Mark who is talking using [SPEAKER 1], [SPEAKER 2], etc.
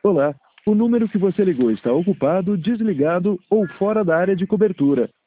[SPEAKER 1] Olá, o número que você ligou está ocupado, desligado ou fora da área de cobertura.